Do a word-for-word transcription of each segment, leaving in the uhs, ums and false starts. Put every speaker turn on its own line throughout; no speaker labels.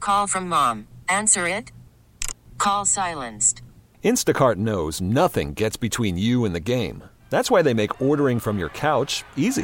Call from mom. Answer it. Call silenced.
Instacart knows nothing gets between you and the game. That's why they make ordering from your couch easy.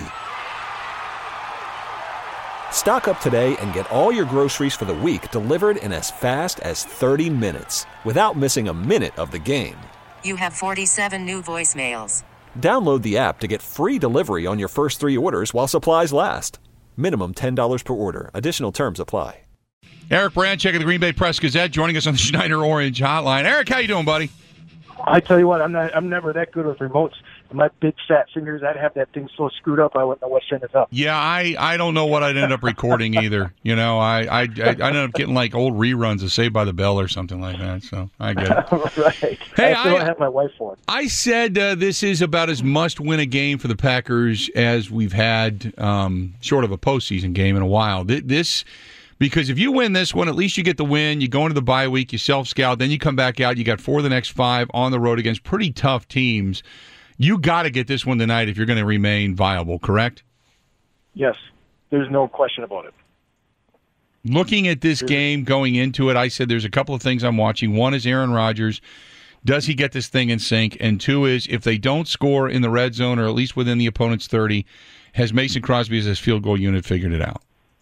Stock up today and get all your groceries for the week delivered in as fast as thirty minutes without missing a minute of the game.
You have forty-seven new voicemails.
Download the app to get free delivery on your first three orders while supplies last. Minimum ten dollars per order. Additional terms apply.
Eric Branchek of the Green Bay Press-Gazette joining us on the Schneider Orange Hotline. Eric, how you doing, buddy?
I tell you what, I'm not. I'm never that good with remotes. My big fat fingers, I'd have that thing so screwed up, I wouldn't know what send it up.
Yeah, I, I don't know what I'd end up recording either. You know, I I, I I ended up getting like old reruns of Saved by the Bell or something like that. So I get it.
Right.
Hey,
I still
I,
have my wife for it.
I said uh, this is about as must-win a game for the Packers as we've had, um, short of a postseason game in a while. This. Because if you win this one, at least you get the win. You go into the bye week, you self-scout, then you come back out. You got four of the next five on the road against pretty tough teams. You got to get this one tonight if you're going to remain viable, correct?
Yes. There's no question about it.
Looking at this game, going into it, I said there's a couple of things I'm watching. One is Aaron Rodgers. Does he get this thing in sync? And two is if they don't score in the red zone or at least within the opponent's thirty, has Mason Crosby as his field goal unit figured it out?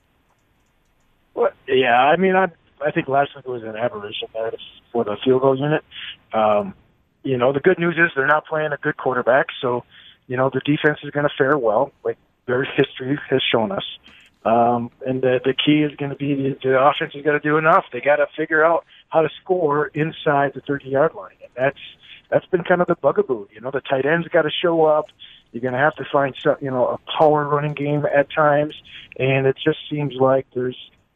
Well, yeah, I mean, I I think last week was an aberration there for the field goal unit. Um, you know, the good news is they're not playing a good quarterback, so, you know, the defense is going to fare well, like their history has shown us. Um, and the, the key is going to be the, the offense has got to do enough. They got to figure out how to score inside the thirty-yard line, and that's that's been kind of the bugaboo. You know, the tight ends got to show up. You're going to have to find some, you know, a power running game at times, and it just seems like there's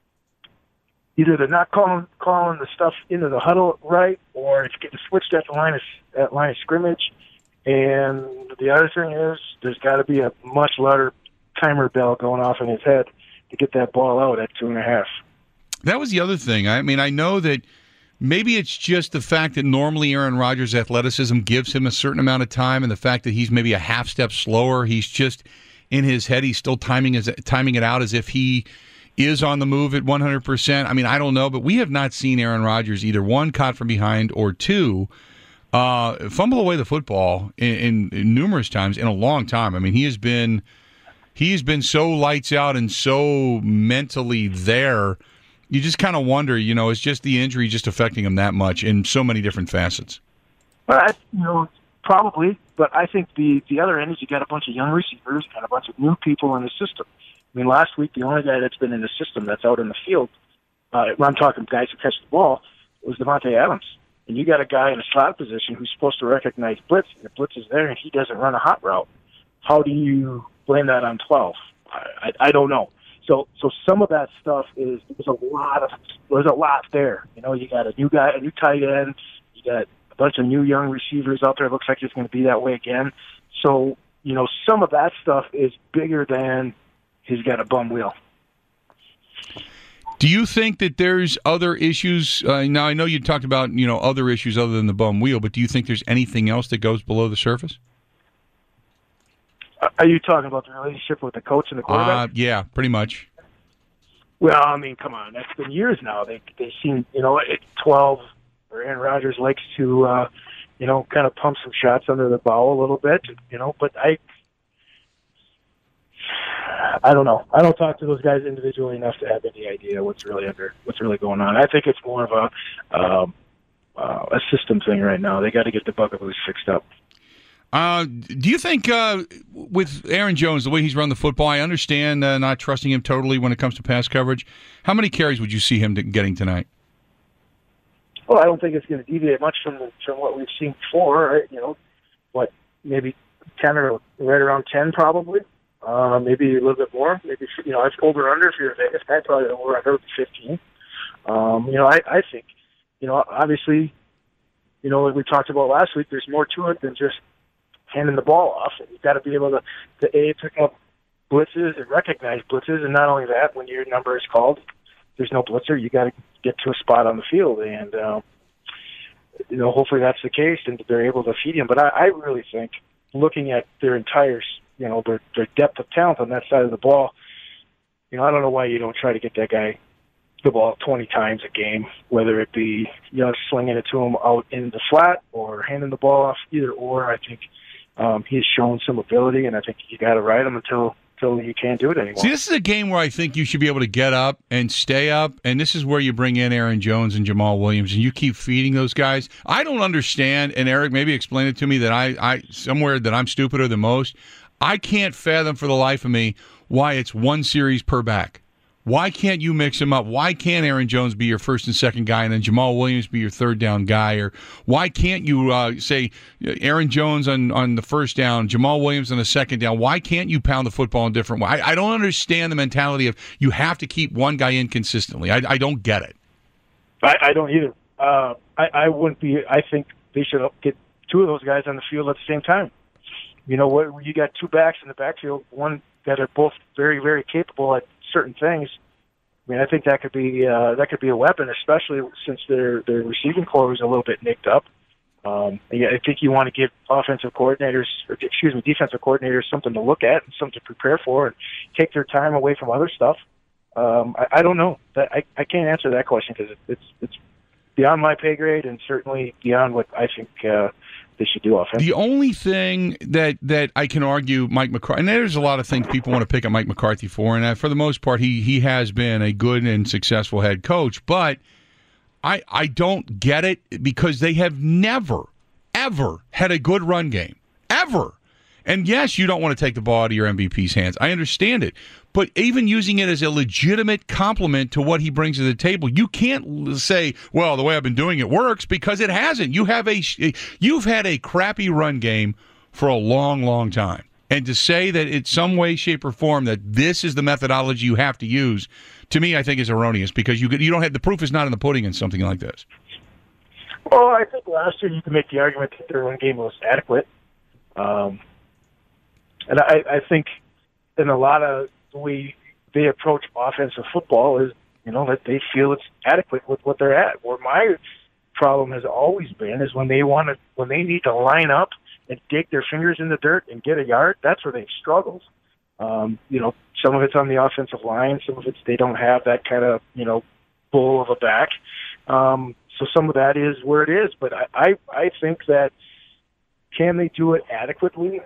either they're not calling calling the stuff into the huddle right, or it's getting switched at the line of at line of scrimmage. And the other thing is, there's got to be a much louder timer bell going off in his head to get that ball out at two and a half.
That was the other thing. I mean, I know that maybe it's just the fact that normally Aaron Rodgers' athleticism gives him a certain amount of time, and the fact that he's maybe a half step slower. He's just in his head. He's still timing his timing it out as if he is on the move at one hundred percent. I mean, I don't know, but we have not seen Aaron Rodgers either, one, caught from behind, or two, uh, fumble away the football in, in, in numerous times in a long time. I mean, he has been he has been so lights out and so mentally there. You just kind of wonder, you know, is just the injury just affecting him that much in so many different facets?
Well, I, you know, probably, but I think the, the other end is you got a bunch of young receivers and a bunch of new people in the system. I mean, last week, the only guy that's been in the system that's out in the field, uh, I'm talking guys who catch the ball, was Devontae Adams. And you got a guy in a slot position who's supposed to recognize blitz, and the blitz is there, and he doesn't run a hot route. How do you blame that on twelve? I, I, I don't know. So, so some of that stuff is there's a lot of there's a lot there. You know, you got a new guy, a new tight end, you got a bunch of new young receivers out there. It looks like it's going to be that way again. So, you know, some of that stuff is bigger than he's got a bum wheel.
Do you think that there's other issues? Uh, now, I know you talked about, you know, other issues other than the bum wheel, but do you think there's anything else that goes below the surface?
Are you talking about the relationship with the coach and the quarterback?
Uh, yeah, pretty much.
Well, I mean, come on. That's been years now. They they seem, you know, at twelve, Aaron Rodgers likes to, uh, you know, kind of pump some shots under the bow a little bit, you know, but I I don't know. I don't talk to those guys individually enough to have any idea what's really under, what's really going on. I think it's more of a um, uh, a system thing right now. They got to get the bugaboos fixed up.
Uh, do you think uh, with Aaron Jones, the way he's run the football, I understand uh, not trusting him totally when it comes to pass coverage. How many carries would you see him getting tonight?
Well, I don't think it's going to deviate much from from what we've seen before. Right? You know, what, maybe ten or right around ten probably. Uh, maybe a little bit more. Maybe, you know, it's over under if you're a Vegas guy, probably over under fifteen. Um, you know, I, I think, you know, obviously, you know, like we talked about last week, there's more to it than just handing the ball off. You've got to be able to, to A, pick up blitzes and recognize blitzes, and not only that, when your number is called, there's no blitzer, you got to get to a spot on the field, and, uh, you know, hopefully that's the case, and they're able to feed him. But I, I really think, looking at their entire, you know, their, their depth of talent on that side of the ball, you know, I don't know why you don't try to get that guy the ball twenty times a game, whether it be, you know, slinging it to him out in the flat or handing the ball off, either or. I think um, he's shown some ability, and I think you got to ride him until until you can't do it anymore.
See, this is a game where I think you should be able to get up and stay up, and this is where you bring in Aaron Jones and Jamal Williams, and you keep feeding those guys. I don't understand, and Eric, maybe explain it to me that I, I somewhere that I'm stupider than most. I can't fathom for the life of me why it's one series per back. Why can't you mix them up? Why can't Aaron Jones be your first and second guy and then Jamal Williams be your third down guy? Or why can't you uh, say Aaron Jones on, on the first down, Jamal Williams on the second down? Why can't you pound the football in different ways? I, I don't understand the mentality of you have to keep one guy in consistently. I, I don't get it.
I, I don't either. Uh, I, I wouldn't be. I think they should get two of those guys on the field at the same time. You know what? You got two backs in the backfield, one that are both very, very capable at certain things. I mean, I think that could be uh, that could be a weapon, especially since their their receiving core was a little bit nicked up. Um, yeah, I think you want to give offensive coordinators, or excuse me, defensive coordinators something to look at and something to prepare for, and take their time away from other stuff. Um, I, I don't know. That I, I can't answer that question because it's it's beyond my pay grade and certainly beyond what I think uh, they should do offensively.
The only thing that, that I can argue Mike McCarthy, and there's a lot of things people want to pick on Mike McCarthy for, and uh, for the most part, he he has been a good and successful head coach, but I I don't get it because they have never, ever had a good run game. Ever. And yes, you don't want to take the ball out of your M V P's hands. I understand it. But even using it as a legitimate compliment to what he brings to the table, you can't say, well, the way I've been doing it works, because it hasn't. You have a, you've had a crappy run game for a long, long time. And to say that in some way, shape, or form that this is the methodology you have to use, to me, I think is erroneous, because you you don't have, the proof is not in the pudding in something like this.
Well, I think last year you can make the argument that their run game was adequate. Um, and I, I think in a lot of the way they approach offensive football is, you know, that they feel it's adequate with what they're at. Where my problem has always been is when they want to, when they need to line up and dig their fingers in the dirt and get a yard, that's where they've struggled. Um, you know, some of it's on the offensive line, some of it's they don't have that kind of, you know, bull of a back. Um, so some of that is where it is. But I, I, I think that can they do it adequately?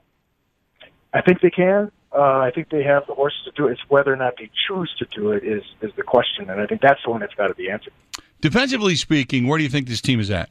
I think they can. Uh, I think they have the horses to do it. It's whether or not they choose to do it is, is the question, and I think that's the one that's got to be answered.
Defensively speaking, where do you think this team is at?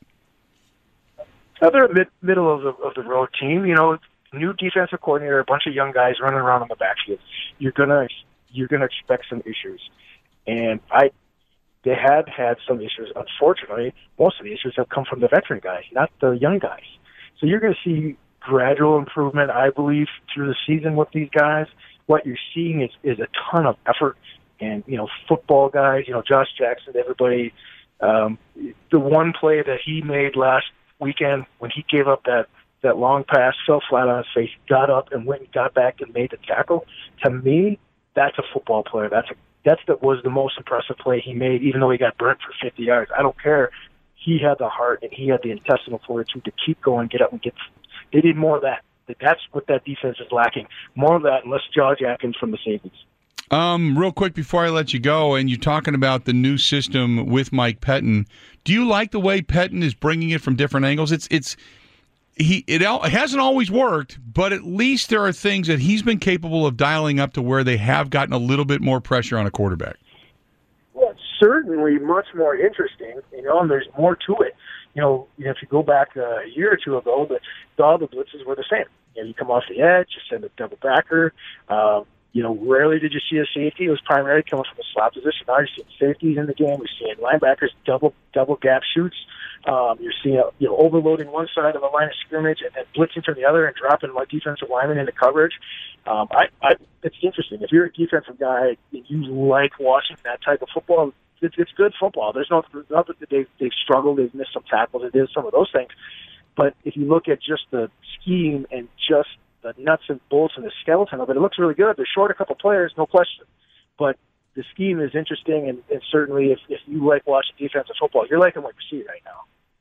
Uh, they're a mid, middle of the, of the road team. You know, new defensive coordinator, a bunch of young guys running around on the backfield. You're gonna you're gonna expect some issues, and I they had had some issues. Unfortunately, most of the issues have come from the veteran guys, not the young guys. So you're going to see gradual improvement, I believe, through the season with these guys. What you're seeing is, is a ton of effort, and you know, football guys. You know, Josh Jackson, everybody. Um, the one play that he made last weekend when he gave up that, that long pass, fell flat on his face, got up and went and got back and made the tackle. To me, that's a football player. That's a, that's that was the most impressive play he made, even though he got burnt for fifty yards. I don't care. He had the heart and he had the intestinal fortitude to keep going, get up and get. They need more of that. That's what that defense is lacking. More of that, and less jaw jacking from the safeties.
Um, real quick before I let you go, and you're talking about the new system with Mike Pettine. Do you like the way Pettine is bringing it from different angles? It's it's he it, it hasn't always worked, but at least there are things that he's been capable of dialing up to where they have gotten a little bit more pressure on a quarterback.
Well, it's certainly much more interesting, you know, and there's more to it. You know, if you go back a year or two ago, the, all the blitzes were the same. You know, you come off the edge, you send a double backer. Um, you know, rarely did you see a safety. It was primarily coming from the slot position. Now you're seeing safeties in the game. You're seeing linebackers double double gap shoots. Um, you're seeing, you know, overloading one side of the line of scrimmage and then blitzing from the other and dropping my defensive lineman into coverage. Um, I, I, it's interesting. If you're a defensive guy and you like watching that type of football, it's, it's good football. There's no, not that they've, they've struggled, they've missed some tackles, it is some of those things. But if you look at just the scheme and just the nuts and bolts and the skeleton of it, it looks really good. They're short a couple players, no question. But the scheme is interesting, and, and certainly if, if you like watching defensive football, you're liking what you see right now.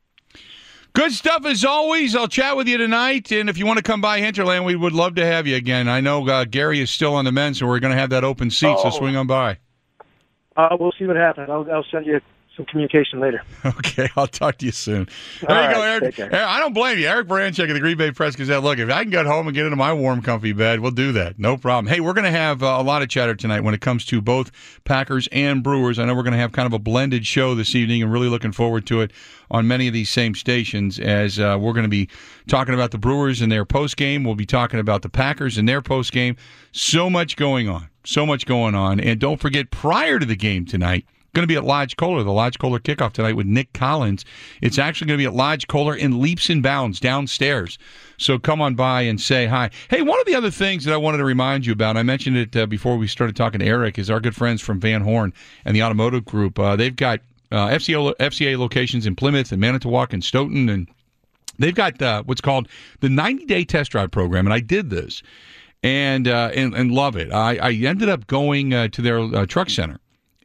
Good stuff as always. I'll chat with you tonight, and if you want to come by Hinterland, we would love to have you again. I know uh, Gary is still on the mend, so we're going to have that open seat, oh. so swing on by.
Uh, we'll see what happens. I'll, I'll send you some communication later.
Okay, I'll talk to you soon. There
All
you
right,
go, Eric.
take care.
Eric. I don't blame you. Eric Baranczyk of the Green Bay Press-Gazette. Look, if I can get home and get into my warm, comfy bed, we'll do that. No problem. Hey, we're going to have uh, a lot of chatter tonight when it comes to both Packers and Brewers. I know we're going to have kind of a blended show this evening, and really looking forward to it on many of these same stations, as uh, we're going to be talking about the Brewers and their postgame. We'll be talking about the Packers and their postgame. So much going on. So much going on. And don't forget, prior to the game tonight, going to be at Lodge Kohler, the Lodge Kohler kickoff tonight with Nick Collins. It's actually going to be at Lodge Kohler in Leaps and Bounds downstairs. So come on by and say hi. Hey, one of the other things that I wanted to remind you about, I mentioned it uh, before we started talking to Eric, is our good friends from Van Horn and the Automotive Group. Uh, they've got uh, F C A, F C A locations in Plymouth and Manitowoc and Stoughton, and they've got uh, what's called the ninety-day test drive program, and I did this and uh, and, and love it. I, I ended up going uh, to their uh, truck center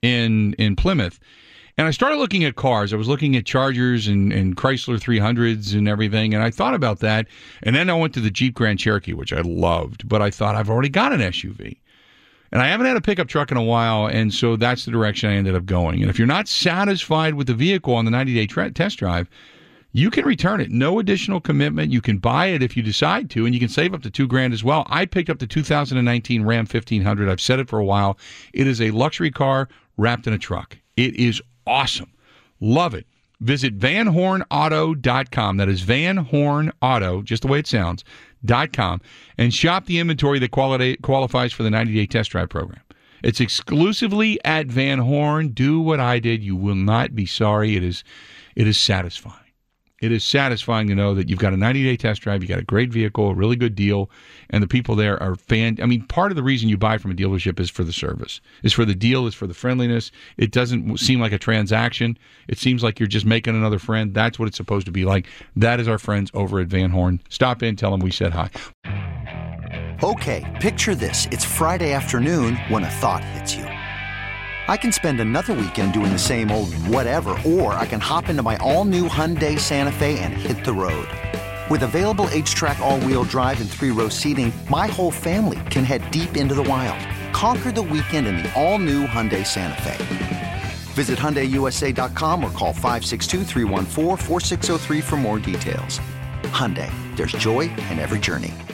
in in Plymouth, and I started looking at cars. I was looking at Chargers and, and Chrysler three hundreds and everything, and I thought about that, and then I went to the Jeep Grand Cherokee, which I loved, but I thought I've already got an S U V, and I haven't had a pickup truck in a while, and so that's the direction I ended up going. And if you're not satisfied with the vehicle on the ninety-day tra- test drive, you can return it. No additional commitment. You can buy it if you decide to, and you can save up to two grand as well. I picked up the two thousand nineteen Ram fifteen hundred. I've said it for a while. It is a luxury car wrapped in a truck. It is awesome. Love it. Visit van horn auto dot com. That is Van Horn Auto, just the way it sounds, dot com, and shop the inventory that quali- qualifies for the ninety-day test drive program. It's exclusively at Van Horn. Do what I did. You will not be sorry. It is, it is satisfying. It is satisfying to know that you've got a ninety-day test drive, you got a great vehicle, a really good deal, and the people there are fan. I mean, part of the reason you buy from a dealership is for the service, is for the deal, is for the friendliness. It doesn't seem like a transaction. It seems like you're just making another friend. That's what it's supposed to be like. That is our friends over at Van Horn. Stop in, tell them we said hi.
Okay, picture this. It's Friday afternoon when a thought hits you. I can spend another weekend doing the same old whatever, or I can hop into my all-new Hyundai Santa Fe and hit the road. With available H-Track all-wheel drive and three-row seating, my whole family can head deep into the wild. Conquer the weekend in the all-new Hyundai Santa Fe. Visit Hyundai U S A dot com or call five six two, three one four, four six zero three for more details. Hyundai, there's joy in every journey.